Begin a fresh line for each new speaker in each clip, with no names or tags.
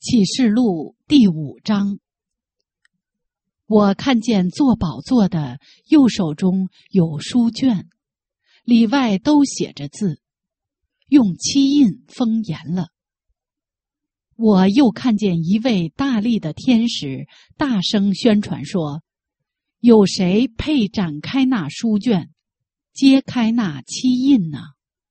启示录第5章。我看见坐宝座的右手中有书卷，里外都写着字，用漆印封严了。我又看见一位大力的天使大声宣传说，有谁配展开那书卷，揭开那漆印呢？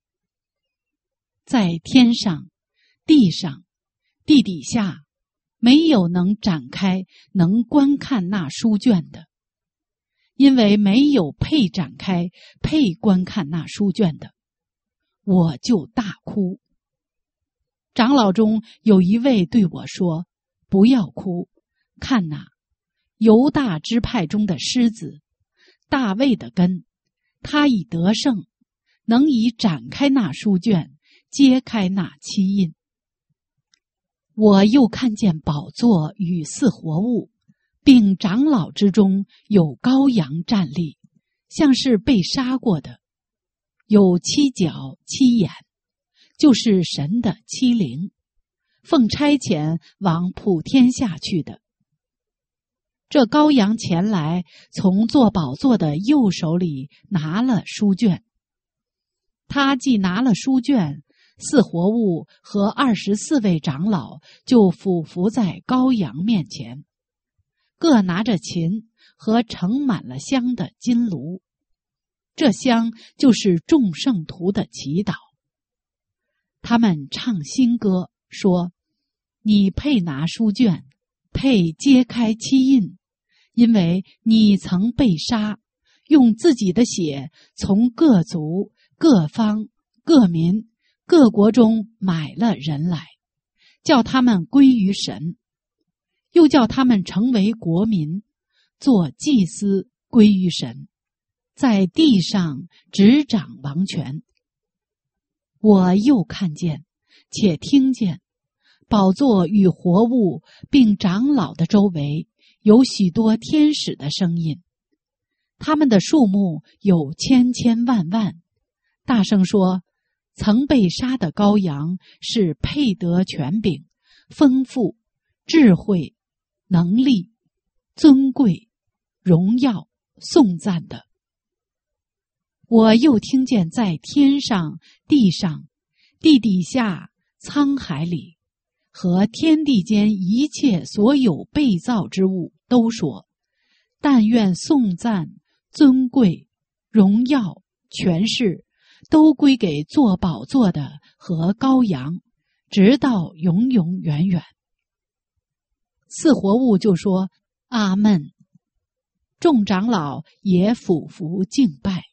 在天上、地上、地底下，没有能展开、能观看那书卷的，因为没有配展开、配观看那书卷的。我就大哭。长老中有一位对我说，不要哭，看哪，犹大支派中的狮子，大卫的根，他已得胜，能以展开那书卷，揭开那漆印。我又看见宝座与四活物，并长老之中有羔羊站立，像是被杀过的，有7角7眼，就是神的7灵，奉差遣往普天下去的。这羔羊前来，从坐宝座的右手里拿了书卷。他既拿了书卷，四活物和24位长老就俯伏在羔羊面前，各拿着琴和盛满了香的金炉，这香就是众圣徒的祈祷。他们唱新歌，说，你配拿书卷，配揭开漆印，因为你曾被杀，用自己的血从各族、各方、各民、各国中买了人来，叫他们归于神，又叫他们成为国民，做祭司归于神，在地上执掌王权。我又看见，且听见，宝座与活物并长老的周围有许多天使的声音，他们的数目有千千万万，大声说，曾被杀的羔羊是配得权柄、丰富、智慧、能力、尊贵、荣耀、颂赞的。我又听见在天上、地上、地底下、沧海里和天地间一切所有被造之物都说，但愿颂赞、尊贵、荣耀、权势都归给坐宝座的和羔羊，直到永永远远。四活物就说，阿们。众长老也俯伏敬拜。